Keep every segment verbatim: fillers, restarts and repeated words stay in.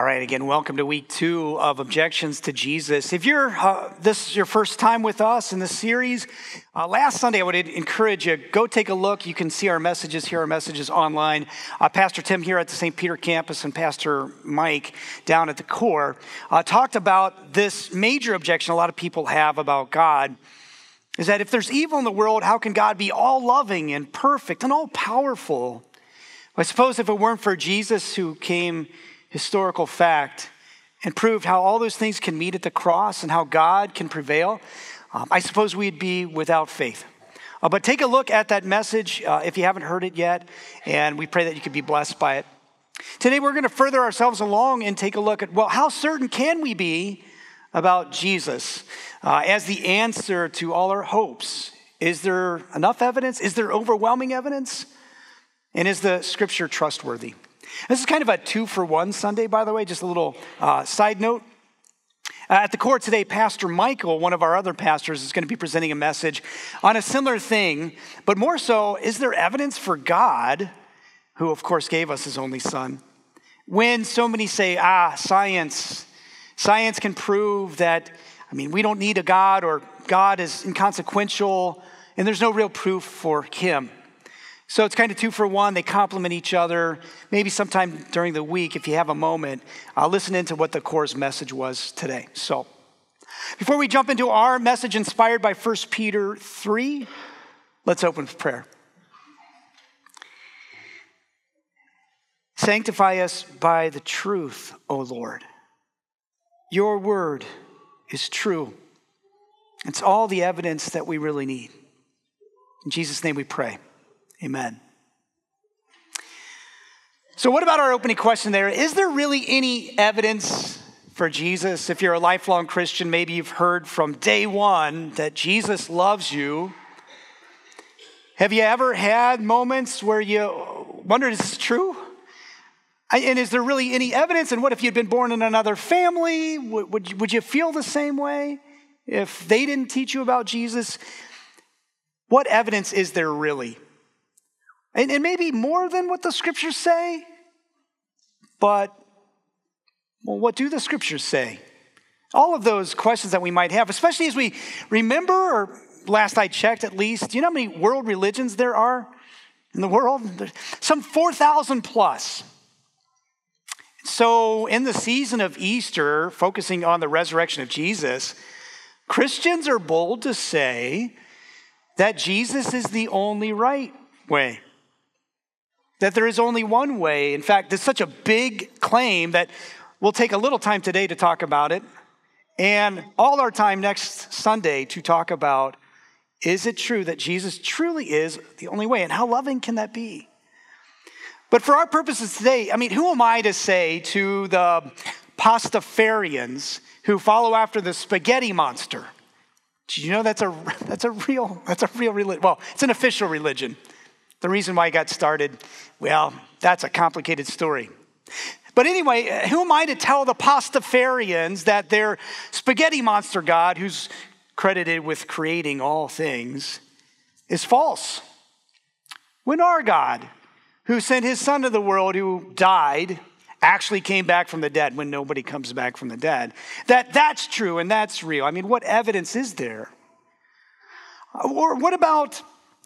All right, again, welcome to week two of Objections to Jesus. If you're uh, this is your first time with us in this series, uh, last Sunday I would encourage you, go take a look. You can see our messages, hear our messages online. Uh, Pastor Tim here at the Saint Peter campus and Pastor Mike down at the core uh, talked about this major objection a lot of people have about God, is that if there's evil in the world, how can God be all loving and perfect and all powerful? I suppose if it weren't for Jesus who came historical fact and proved how all those things can meet at the cross and how God can prevail, um, I suppose we'd be without faith. Uh, but take a look at that message uh, if you haven't heard it yet, and we pray that you could be blessed by it. Today we're going to further ourselves along and take a look at, well, how certain can we be about Jesus uh, as the answer to all our hopes? Is there enough evidence? Is there overwhelming evidence? And is the scripture trustworthy? This is kind of a two for one Sunday, by the way, just a little uh, side note. Uh, at the core today, Pastor Michael, one of our other pastors, is going to be presenting a message on a similar thing, but more so, is there evidence for God, who of course gave us his only son? When so many say, ah, science, science can prove that, I mean, we don't need a God, or God is inconsequential, and there's no real proof for him. So it's kind of two for one. They complement each other. Maybe sometime during the week, if you have a moment, I'll listen into what the core's message was today. So before we jump into our message inspired by First Peter three, let's open with prayer. Sanctify us by the truth, O Lord. Your word is true. It's all the evidence that we really need. In Jesus' name we pray. Amen. So what about our opening question there? Is there really any evidence for Jesus? If you're a lifelong Christian, maybe you've heard from day one that Jesus loves you. Have you ever had moments where you wondered, is this true? And is there really any evidence? And what if you'd been born in another family? Would, would, you, would you feel the same way if they didn't teach you about Jesus? What evidence is there really? And, and maybe more than what the scriptures say, but, well, what do the scriptures say? All of those questions that we might have, especially as we remember, or last I checked at least, do you know how many world religions there are in the world? There's some four thousand plus. So in the season of Easter, focusing on the resurrection of Jesus, Christians are bold to say that Jesus is the only right way. That there is only one way. In fact, it's such a big claim that we'll take a little time today to talk about it, and all our time next Sunday to talk about, is it true that Jesus truly is the only way? And how loving can that be? But for our purposes today, I mean, who am I to say to the Pastafarians who follow after the spaghetti monster? Did you know that's a that's a real that's a real religion? Well, it's an official religion. The reason why it got started, well, that's a complicated story. But anyway, who am I to tell the Pastafarians that their spaghetti monster God, who's credited with creating all things, is false? When our God, who sent his son to the world, who died, actually came back from the dead, when nobody comes back from the dead, that that's true and that's real. I mean, what evidence is there? Or what about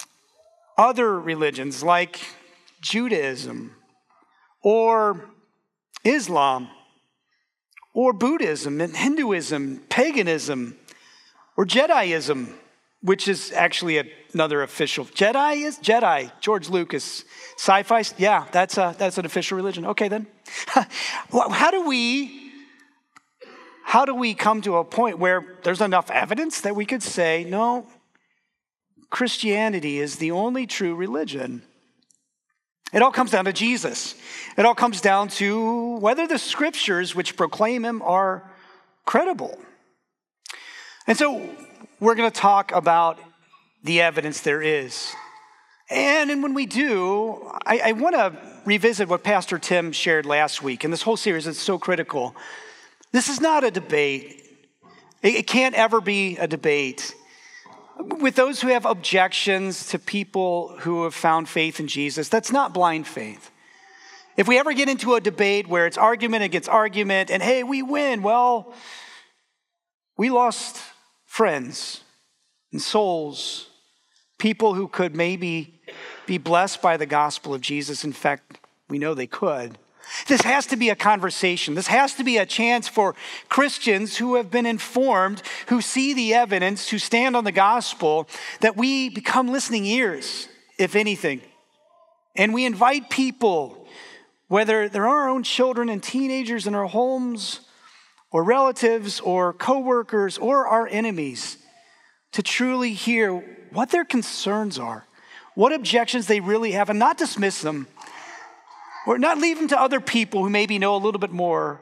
other religions like Judaism or Islam or Buddhism and Hinduism, paganism, or Jediism, which is actually another official. Jedi is Jedi. George Lucas, sci-fi. Yeah, that's a, that's an official religion. Okay, then. How do we how do we come to a point where there's enough evidence that we could say, no, Christianity is the only true religion? It all comes down to Jesus. It all comes down to whether the scriptures which proclaim him are credible. And so we're going to talk about the evidence there is. And, and when we do, I, I want to revisit what Pastor Tim shared last week. And this whole series is so critical. This is not a debate. It, it can't ever be a debate. With those who have objections to people who have found faith in Jesus, that's not blind faith. If we ever get into a debate where it's argument against argument and hey, we win, well, we lost friends and souls, people who could maybe be blessed by the gospel of Jesus. In fact, we know they could. This has to be a conversation. This has to be a chance for Christians who have been informed, who see the evidence, who stand on the gospel, that we become listening ears, if anything. And we invite people, whether they're our own children and teenagers in our homes, or relatives, or coworkers, or our enemies, to truly hear what their concerns are, what objections they really have, and not dismiss them, or not leave them to other people who maybe know a little bit more,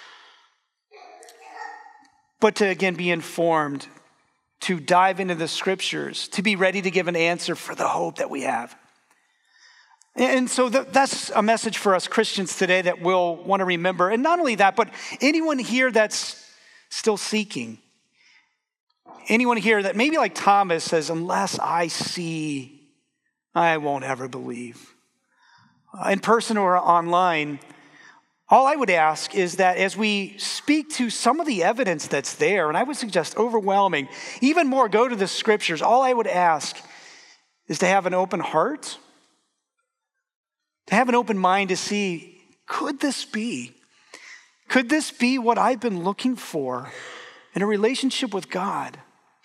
but to again be informed, to dive into the scriptures, to be ready to give an answer for the hope that we have. And so that's a message for us Christians today that we'll want to remember. And not only that, but anyone here that's still seeking, anyone here that maybe like Thomas says, unless I see, I won't ever believe. Uh, in person or online, all I would ask is that as we speak to some of the evidence that's there, and I would suggest overwhelming, even more, go to the scriptures. All I would ask is to have an open heart, to have an open mind to see, could this be? Could this be what I've been looking for in a relationship with God?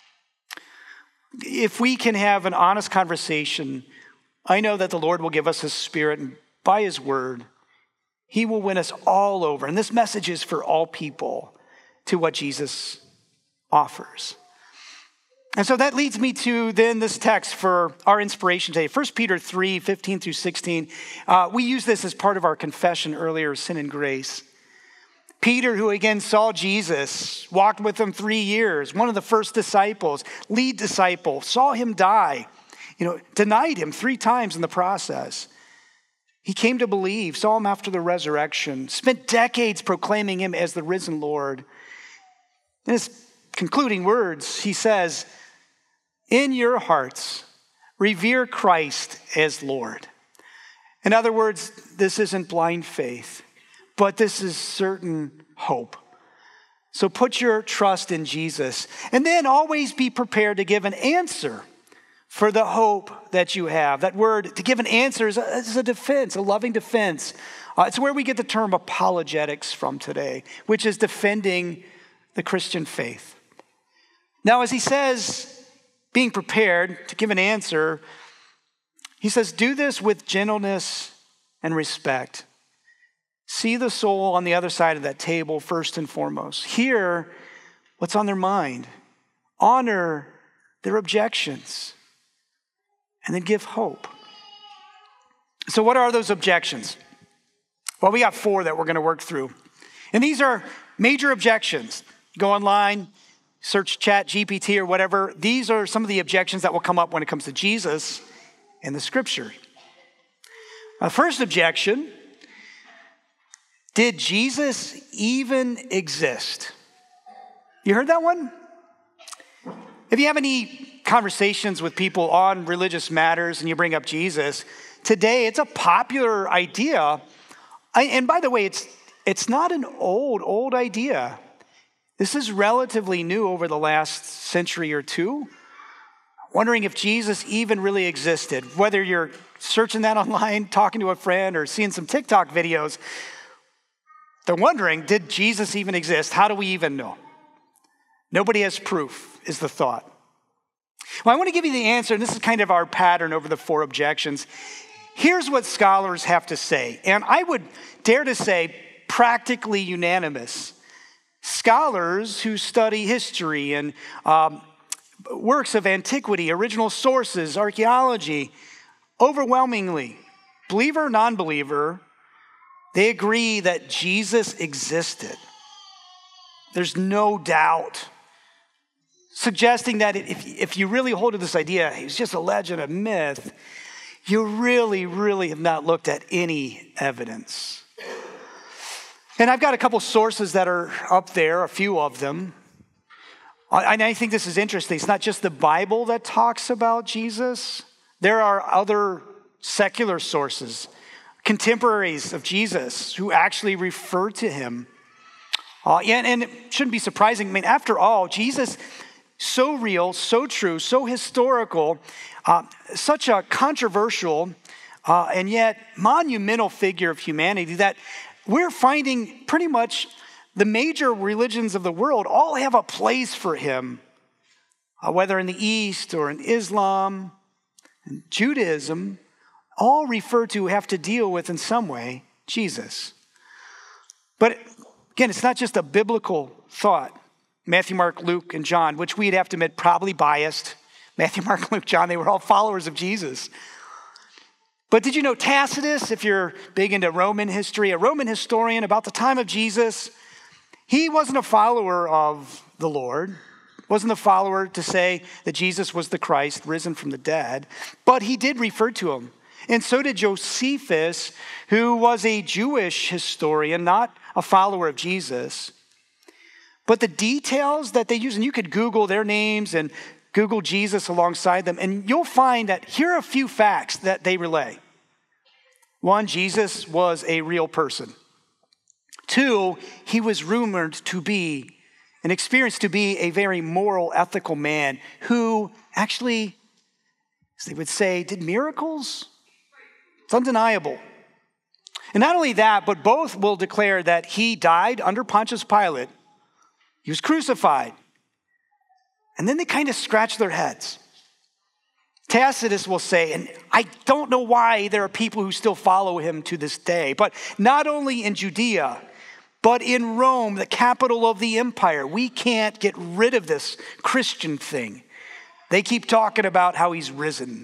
If we can have an honest conversation, I know that the Lord will give us his Spirit, and by his word, he will win us all over. And this message is for all people to what Jesus offers. And so that leads me to then this text for our inspiration today. First Peter three, fifteen through sixteen. Uh, we used this as part of our confession earlier, Sin and Grace. Peter, who again saw Jesus, walked with him three years, one of the first disciples, lead disciple, saw him die, you know, denied him three times in the process. He came to believe, saw him after the resurrection, spent decades proclaiming him as the risen Lord. In his concluding words, he says, in your hearts, revere Christ as Lord. In other words, this isn't blind faith, but this is certain hope. So put your trust in Jesus, and then always be prepared to give an answer for the hope that you have. That word, to give an answer, is a, is a defense, a loving defense. Uh, it's where we get the term apologetics from today, which is defending the Christian faith. Now, as he says, being prepared to give an answer, he says, do this with gentleness and respect. See the soul on the other side of that table first and foremost. Hear what's on their mind. Honor their objections. And then give hope. So what are those objections? Well, we got four that we're going to work through. And these are major objections. Go online, search Chat G P T or whatever. These are some of the objections that will come up when it comes to Jesus and the scripture. The first objection, did Jesus even exist? You heard that one? If you have any conversations with people on religious matters and you bring up Jesus, today it's a popular idea. I, and by the way, it's it's not an old, old idea. This is relatively new over the last century or two. Wondering if Jesus even really existed. Whether you're searching that online, talking to a friend, or seeing some TikTok videos, they're wondering, did Jesus even exist? How do we even know? Nobody has proof, is the thought. Well, I want to give you the answer, and this is kind of our pattern over the four objections. Here's what scholars have to say, and I would dare to say practically unanimous. Scholars who study history and um, works of antiquity, original sources, archaeology, overwhelmingly, believer or non-believer, they agree that Jesus existed. There's no doubt. Suggesting that if, if you really hold to this idea, he was just a legend, a myth, you really, really have not looked at any evidence. And I've got a couple sources that are up there, a few of them. And I think this is interesting. It's not just the Bible that talks about Jesus. There are other secular sources. contemporaries of Jesus who actually refer to him. Uh, and, and it shouldn't be surprising. I mean, after all, Jesus, so real, so true, so historical, uh, such a controversial uh, and yet monumental figure of humanity that we're finding pretty much the major religions of the world all have a place for him, uh, whether in the East or in Islam and Judaism, all refer to, have to deal with in some way, Jesus. But again, it's not just a biblical thought. Matthew, Mark, Luke, and John, which we'd have to admit probably biased. Matthew, Mark, Luke, John, they were all followers of Jesus. But did you know Tacitus, if you're big into Roman history, a Roman historian about the time of Jesus, he wasn't a follower of the Lord, wasn't a follower to say that Jesus was the Christ, risen from the dead, but he did refer to him. And so did Josephus, who was a Jewish historian, not a follower of Jesus. But the details that they use, and you could Google their names and Google Jesus alongside them, and you'll find that here are a few facts that they relay. One, Jesus was a real person. Two, he was rumored to be and experienced to be a very moral, ethical man who actually, as they would say, did miracles. It's undeniable. And not only that, but both will declare that he died under Pontius Pilate. He was crucified. And then they kind of scratch their heads. Tacitus will say, and I don't know why there are people who still follow him to this day, but not only in Judea, but in Rome, the capital of the empire, we can't get rid of this Christian thing. They keep talking about how he's risen.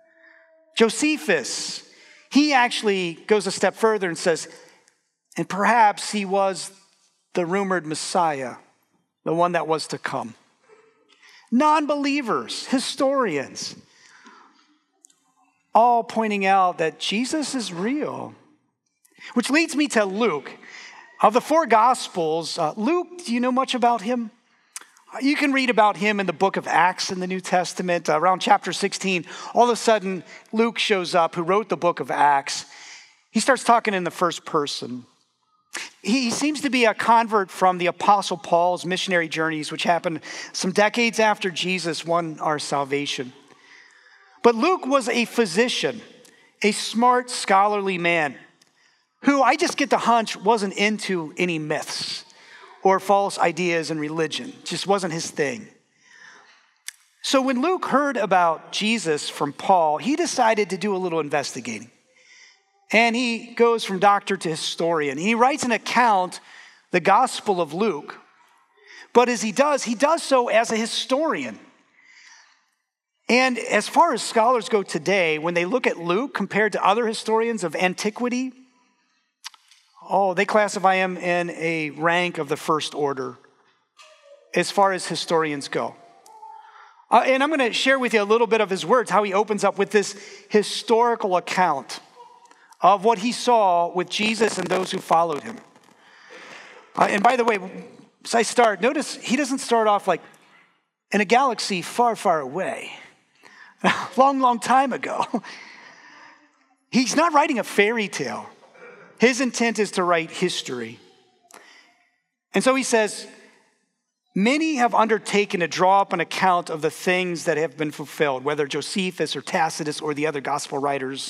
Josephus, he actually goes a step further and says, and perhaps he was the rumored Messiah, the one that was to come. Non-believers, historians, all pointing out that Jesus is real. Which leads me to Luke. Of the four Gospels, uh, Luke, do you know much about him? You can read about him in the book of Acts in the New Testament. Uh, around chapter sixteen, all of a sudden, Luke shows up, who wrote the book of Acts. He starts talking in the first person. He, he seems to be a convert from the Apostle Paul's missionary journeys, which happened some decades after Jesus won our salvation. But Luke was a physician, a smart, scholarly man, who I just get the hunch wasn't into any myths or false ideas in religion. It just wasn't his thing. So when Luke heard about Jesus from Paul, he decided to do a little investigating. And he goes from doctor to historian. He writes an account, the Gospel of Luke. But as he does, he does so as a historian. And as far as scholars go today, when they look at Luke compared to other historians of antiquity, oh, they classify him in a rank of the first order as far as historians go. Uh, and I'm going to share with you a little bit of his words, how he opens up with this historical account of what he saw with Jesus and those who followed him. Uh, and by the way, as I start, notice he doesn't start off like in a galaxy far, far away, a long, long time ago. He's not writing a fairy tale. His intent is to write history. And so he says, many have undertaken to draw up an account of the things that have been fulfilled, whether Josephus or Tacitus or the other gospel writers,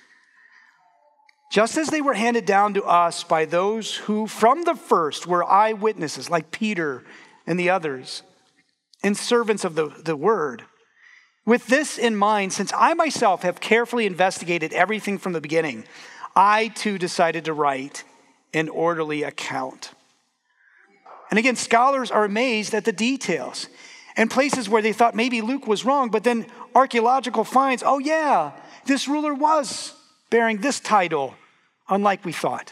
just as they were handed down to us by those who from the first were eyewitnesses, like Peter and the others, and servants of the, the word. With this in mind, since I myself have carefully investigated everything from the beginning, I too decided to write an orderly account. And again, scholars are amazed at the details and places where they thought maybe Luke was wrong, but then archaeological finds, oh yeah, this ruler was bearing this title, unlike we thought.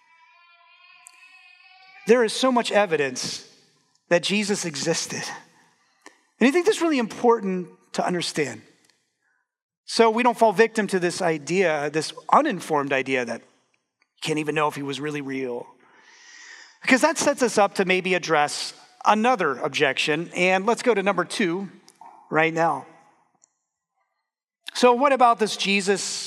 There is so much evidence that Jesus existed. And I think this is really important to understand. So we don't fall victim to this idea, this uninformed idea that you can't even know if he was really real. Because that sets us up to maybe address another objection. And let's go to number two right now. So what about this Jesus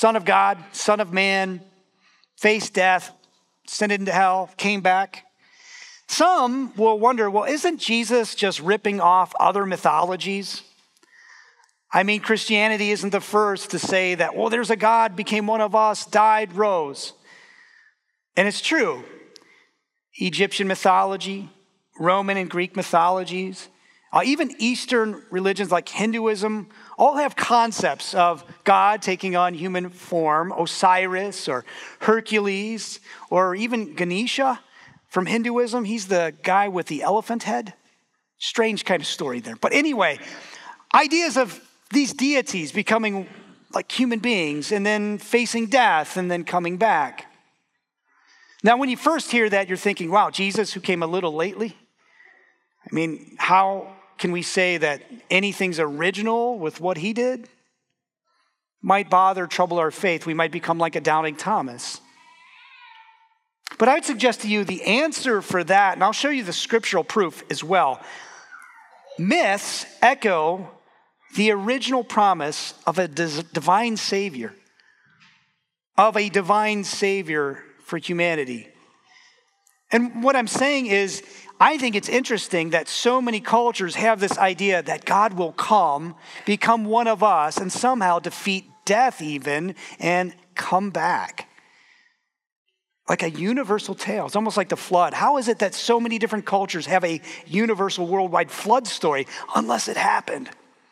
Son of God, Son of Man, faced death, ascended into hell, came back. Some will wonder, well, isn't Jesus just ripping off other mythologies? I mean, Christianity isn't the first to say that, well, there's a God, became one of us, died, rose. And it's true. Egyptian mythology, Roman and Greek mythologies, uh, even Eastern religions like Hinduism, all have concepts of God taking on human form, Osiris or Hercules, or even Ganesha from Hinduism. He's the guy with the elephant head. Strange kind of story there. But anyway, ideas of these deities becoming like human beings and then facing death and then coming back. Now, when you first hear that, you're thinking, wow, Jesus who came a little lately? I mean, how can we say that anything's original with what he did? Might bother, trouble our faith. We might become like a doubting Thomas. But I would suggest to you the answer for that, and I'll show you the scriptural proof as well. Myths echo the original promise of a divine Savior, of a divine Savior for humanity. And what I'm saying is, I think it's interesting that so many cultures have this idea that God will come, become one of us, and somehow defeat death even, and come back. Like a universal tale. It's almost like the flood. How is it that so many different cultures have a universal worldwide flood story unless it happened?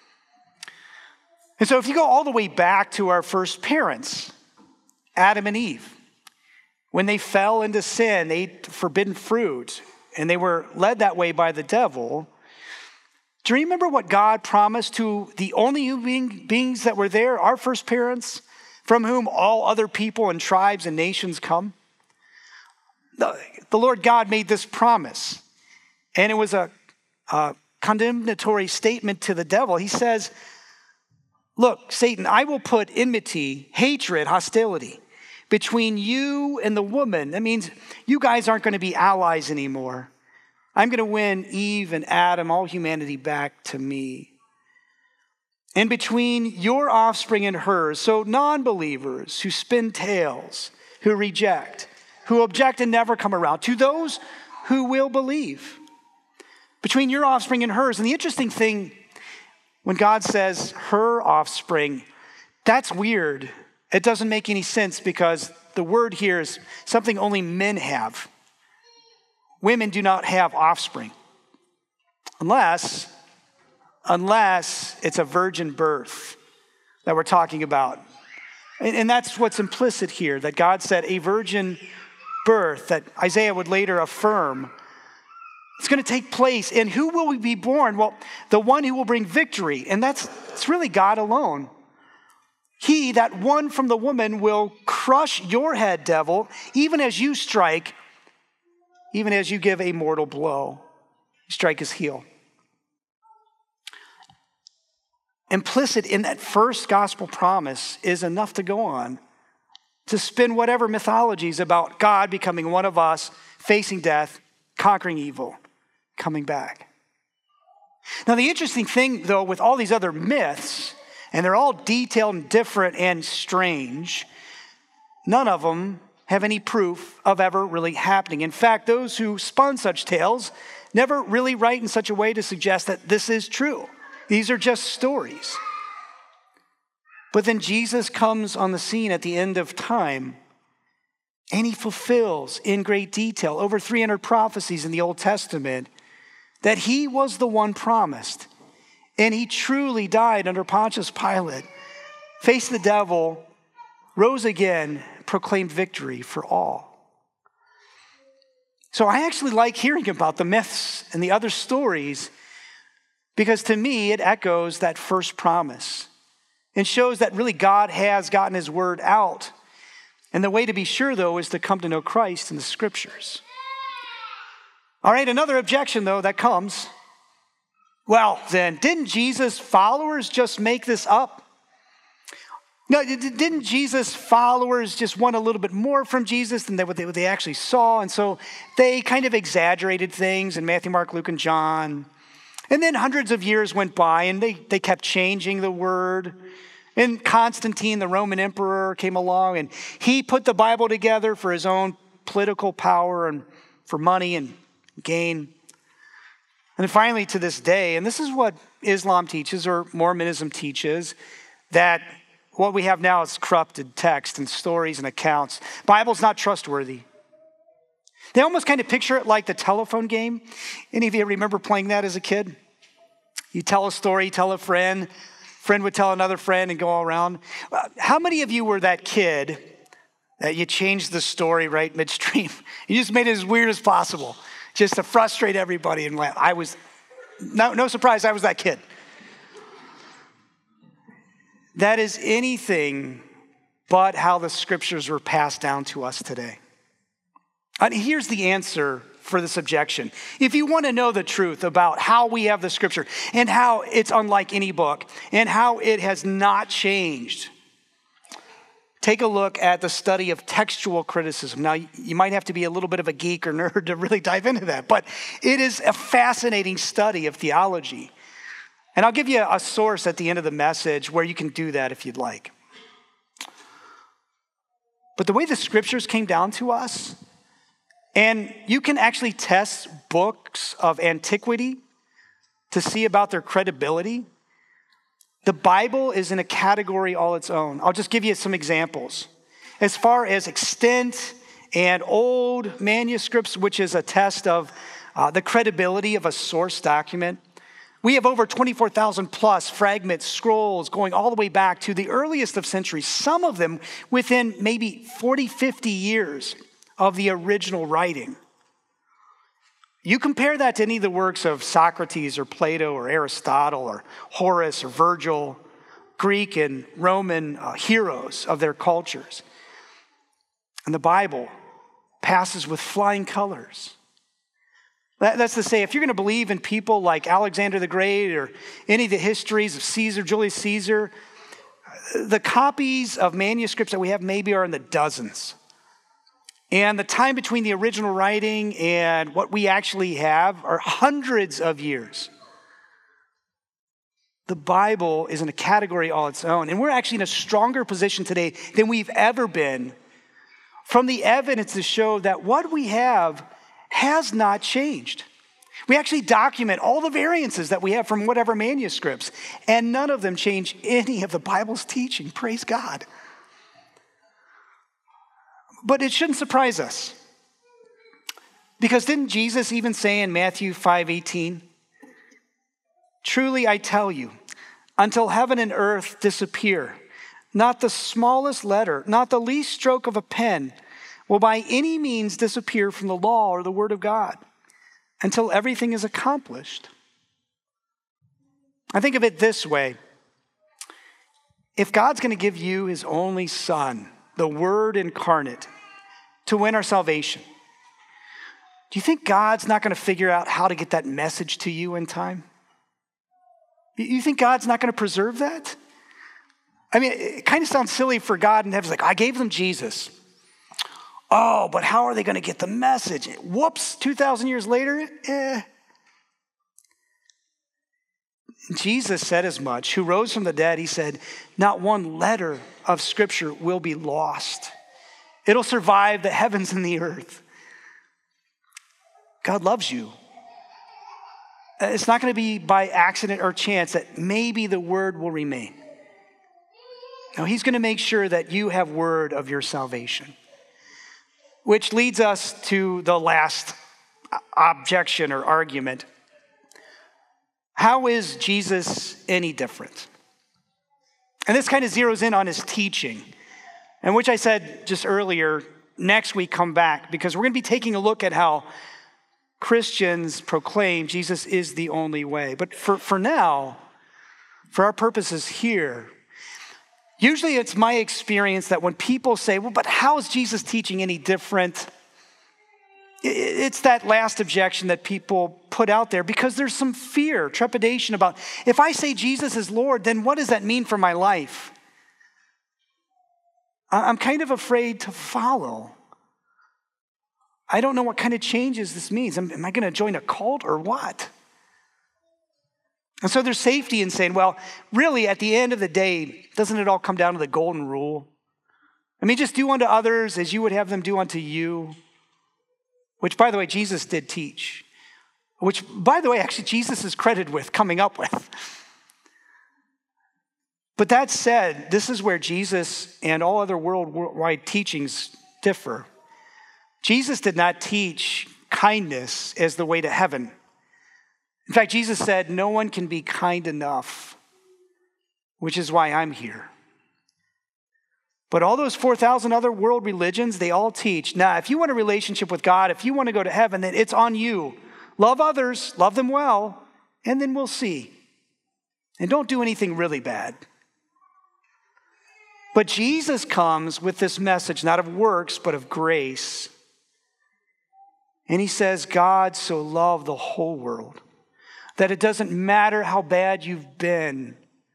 And so if you go all the way back to our first parents, Adam and Eve, when they fell into sin, they ate forbidden fruit, and they were led that way by the devil. Do you remember what God promised to the only human beings that were there, our first parents, from whom all other people and tribes and nations come? The, the Lord God made this promise, and it was a, a condemnatory statement to the devil. He says, look, Satan, I will put enmity, hatred, hostility between you and the woman. That means you guys aren't going to be allies anymore. I'm going to win Eve and Adam, all humanity, back to me. And between your offspring and hers, so non-believers who spin tales, who reject, who object and never come around, to those who will believe. Between your offspring and hers. And the interesting thing, when God says her offspring, that's weird. It doesn't make any sense because the word here is something only men have. Women do not have offspring. Unless, unless it's a virgin birth that we're talking about. And, and that's what's implicit here, that God said a virgin birth that Isaiah would later affirm. It's going to take place. And who will be born? Well, the one who will bring victory. And that's it's really God alone. He, that one from the woman, will crush your head, devil, even as you strike, even as you give a mortal blow. You strike his heel. Implicit in that first gospel promise is enough to go on to spin whatever mythologies about God becoming one of us, facing death, conquering evil, coming back. Now, the interesting thing, though, with all these other myths, and they're all detailed and different and strange, none of them have any proof of ever really happening. In fact, those who spun such tales never really write in such a way to suggest that this is true. These are just stories. But then Jesus comes on the scene at the end of time, and he fulfills in great detail over three hundred prophecies in the Old Testament that he was the one promised. And he truly died under Pontius Pilate, faced the devil, rose again, proclaimed victory for all. So I actually like hearing about the myths and the other stories because to me it echoes that first promise and shows that really God has gotten his word out. And the way to be sure, though, is to come to know Christ in the scriptures. All right, another objection, though, that comes. Well, then, didn't Jesus' followers just make this up? No, didn't Jesus' followers just want a little bit more from Jesus than what they, what they actually saw? And so they kind of exaggerated things in Matthew, Mark, Luke, and John. And then hundreds of years went by and they, they kept changing the word. And Constantine, the Roman emperor, came along and he put the Bible together for his own political power and for money and gain. And then finally to this day, and this is what Islam teaches or Mormonism teaches, that what we have now is corrupted text and stories and accounts. Bible's not trustworthy. They almost kind of picture it like the telephone game. Any of you remember playing that as a kid? You tell a story, tell a friend, friend would tell another friend and go all around. How many of you were that kid that you changed the story right midstream? You just made it as weird as possible just to frustrate everybody and laugh. I was, no, no surprise, I was that kid. That is anything but how the scriptures were passed down to us today. And here's the answer for this objection. If you want to know the truth about how we have the scripture and how it's unlike any book and how it has not changed, take a look at the study of textual criticism. Now, you might have to be a little bit of a geek or nerd to really dive into that, but it is a fascinating study of theology. And I'll give you a source at the end of the message where you can do that if you'd like. But the way the scriptures came down to us, and you can actually test books of antiquity to see about their credibility. The Bible is in a category all its own. I'll just give you some examples. As far as extent and old manuscripts, which is a test of uh, the credibility of a source document, we have over twenty-four thousand plus fragments, scrolls going all the way back to the earliest of centuries, some of them within maybe forty, fifty years of the original writing. You compare that to any of the works of Socrates or Plato or Aristotle or Horace or Virgil, Greek and Roman uh, heroes of their cultures. And the Bible passes with flying colors. That, that's to say, if you're going to believe in people like Alexander the Great or any of the histories of Caesar, Julius Caesar, the copies of manuscripts that we have maybe are in the dozens. And the time between the original writing and what we actually have are hundreds of years. The Bible is in a category all its own. And we're actually in a stronger position today than we've ever been from the evidence to show that what we have has not changed. We actually document all the variances that we have from whatever manuscripts, and none of them change any of the Bible's teaching. Praise God. But it shouldn't surprise us. Because didn't Jesus even say in Matthew five eighteen, "Truly I tell you, until heaven and earth disappear, not the smallest letter, not the least stroke of a pen will by any means disappear from the law or the word of God until everything is accomplished." I think of it this way. If God's going to give you his only son, the Word incarnate, to win our salvation, do you think God's not going to figure out how to get that message to you in time? You think God's not going to preserve that? I mean, it kind of sounds silly for God in heaven. Like, I gave them Jesus. Oh, but how are they going to get the message? Whoops, two thousand years later, eh. Jesus said as much, who rose from the dead. He said, not one letter of Scripture will be lost. It'll survive the heavens and the earth. God loves you. It's not going to be by accident or chance that maybe the word will remain. No, he's going to make sure that you have word of your salvation. Which leads us to the last objection or argument. How is Jesus any different? And this kind of zeroes in on his teaching, and which I said just earlier, next week come back, because we're going to be taking a look at how Christians proclaim Jesus is the only way. But for, for now, for our purposes here, usually it's my experience that when people say, well, but how is Jesus teaching any different? It's that last objection that people put out there because there's some fear, trepidation about, if I say Jesus is Lord, then what does that mean for my life? I'm kind of afraid to follow. I don't know what kind of changes this means. Am, am I going to join a cult or what? And so there's safety in saying, well, really, at the end of the day, doesn't it all come down to the golden rule? I mean, just do unto others as you would have them do unto you, which, by the way, Jesus did teach, which, by the way, actually, Jesus is credited with coming up with. But that said, this is where Jesus and all other worldwide teachings differ. Jesus did not teach kindness as the way to heaven. In fact, Jesus said, no one can be kind enough, which is why I'm here. But all those four thousand other world religions, they all teach, now, if you want a relationship with God, if you want to go to heaven, then it's on you. Love others, love them well, and then we'll see. And don't do anything really bad. But Jesus comes with this message, not of works, but of grace. And he says, God so loved the whole world that it doesn't matter how bad you've been.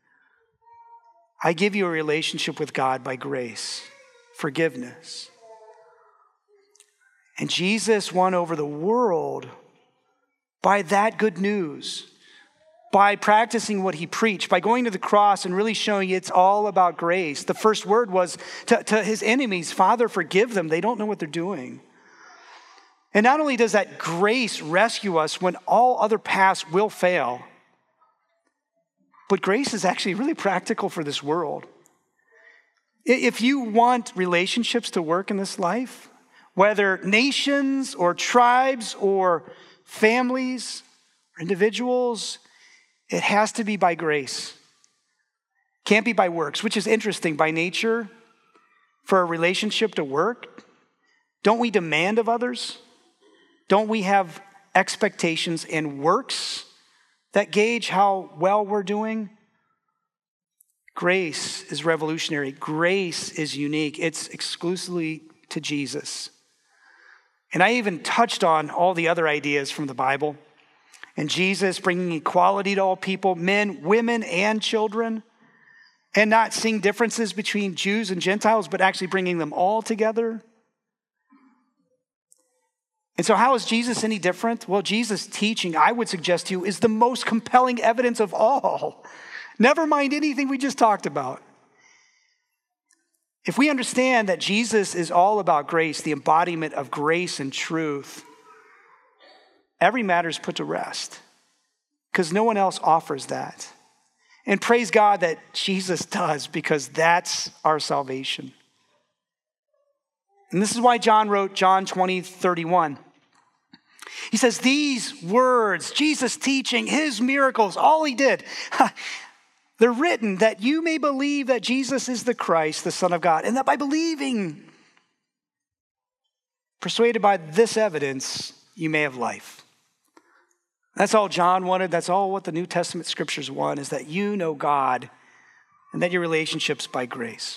I give you a relationship with God by grace, forgiveness. And Jesus won over the world by that good news, by practicing what he preached, by going to the cross and really showing it's all about grace. The first word was to, to his enemies, Father, forgive them. They don't know what they're doing. And not only does that grace rescue us when all other paths will fail, but grace is actually really practical for this world. If you want relationships to work in this life, whether nations or tribes or families or individuals, it has to be by grace. Can't be by works, which is interesting. By nature, for a relationship to work, don't we demand of others? Don't we have expectations and works that gauge how well we're doing? Grace is revolutionary. Grace is unique. It's exclusively to Jesus. And I even touched on all the other ideas from the Bible. And Jesus bringing equality to all people, men, women, and children. And not seeing differences between Jews and Gentiles, but actually bringing them all together. And so how is Jesus any different? Well, Jesus' teaching, I would suggest to you, is the most compelling evidence of all. Never mind anything we just talked about. If we understand that Jesus is all about grace, the embodiment of grace and truth, every matter is put to rest because no one else offers that. And praise God that Jesus does, because that's our salvation. And this is why John wrote John twenty, thirty-one. He says, these words, Jesus teaching, his miracles, all he did, they're written that you may believe that Jesus is the Christ, the Son of God, and that by believing, persuaded by this evidence, you may have life. That's all John wanted. That's all what the New Testament scriptures want, is that you know God and that your relationship's by grace.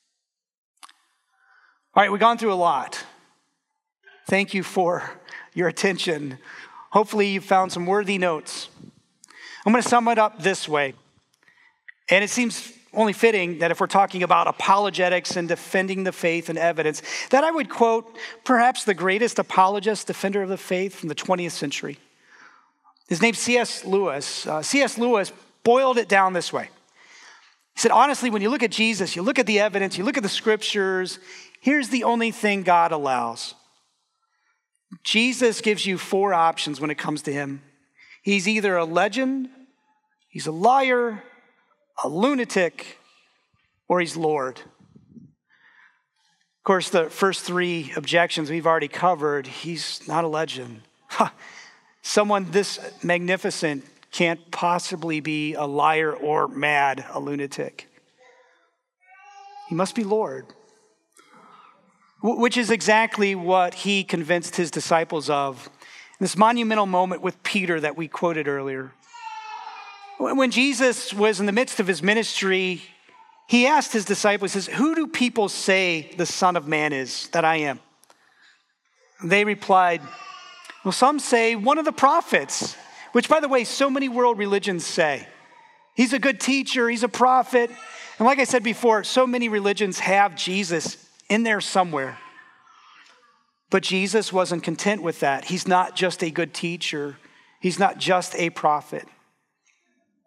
All right, we've gone through a lot. Thank you for your attention. Hopefully you found some worthy notes. I'm going to sum it up this way. And it seems only fitting that if we're talking about apologetics and defending the faith and evidence, that I would quote perhaps the greatest apologist, defender of the faith from the twentieth century. His name's C S Lewis. Uh, C S Lewis boiled it down this way. He said, honestly, when you look at Jesus, you look at the evidence, you look at the scriptures, here's the only thing God allows. Jesus gives you four options when it comes to him. He's either a legend, he's a liar, a lunatic, or he's Lord. Of course, the first three objections we've already covered. He's not a legend. Someone this magnificent can't possibly be a liar or mad, a lunatic. He must be Lord. Which is exactly what he convinced his disciples of in this monumental moment with Peter that we quoted earlier. When Jesus was in the midst of his ministry, he asked his disciples, he says, who do people say the Son of Man is, that I am? They replied, well, some say one of the prophets, which, by the way, so many world religions say. He's a good teacher, he's a prophet. And like I said before, so many religions have Jesus in there somewhere. But Jesus wasn't content with that. He's not just a good teacher. He's not just a prophet.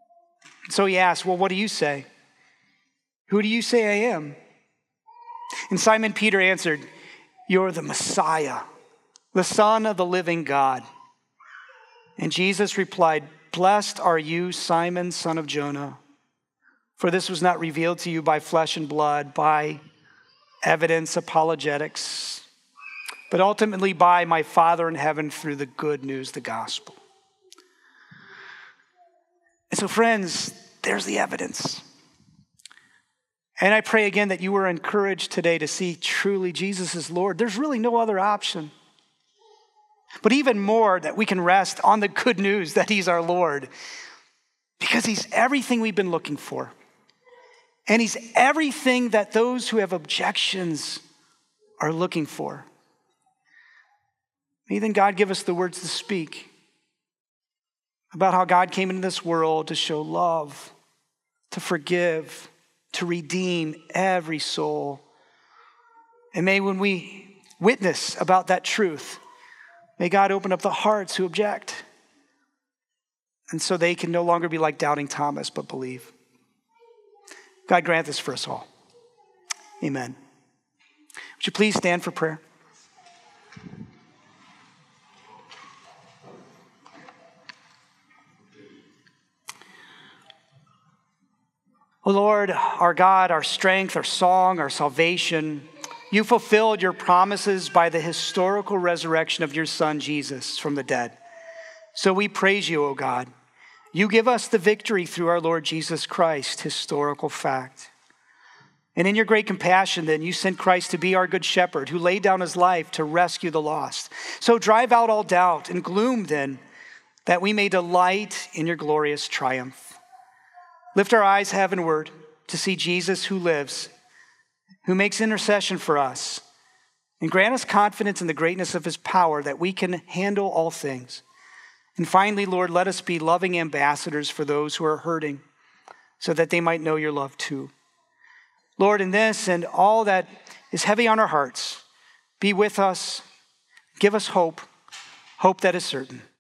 So he asked, well, what do you say? Who do you say I am? And Simon Peter answered, you're the Messiah, the Son of the living God. And Jesus replied, blessed are you, Simon, son of Jonah, for this was not revealed to you by flesh and blood, by evidence, apologetics, but ultimately by my Father in heaven through the good news, the gospel. And so, friends, there's the evidence. And I pray again that you were encouraged today to see truly Jesus is Lord. There's really no other option. But even more, that we can rest on the good news that he's our Lord, because he's everything we've been looking for. And he's everything that those who have objections are looking for. May then God give us the words to speak about how God came into this world to show love, to forgive, to redeem every soul. And may when we witness about that truth, may God open up the hearts who object. And so they can no longer be like doubting Thomas, but believe. God grant this for us all. Amen. Would you please stand for prayer? O Lord, our God, our strength, our song, our salvation, you fulfilled your promises by the historical resurrection of your Son, Jesus, from the dead. So we praise you, O God. You give us the victory through our Lord Jesus Christ, historical fact. And in your great compassion, then, you sent Christ to be our good shepherd, who laid down his life to rescue the lost. So drive out all doubt and gloom, then, that we may delight in your glorious triumph. Lift our eyes heavenward to see Jesus who lives, who makes intercession for us, and grant us confidence in the greatness of his power that we can handle all things. And finally, Lord, let us be loving ambassadors for those who are hurting, so that they might know your love too. Lord, in this and all that is heavy on our hearts, be with us, give us hope, hope that is certain.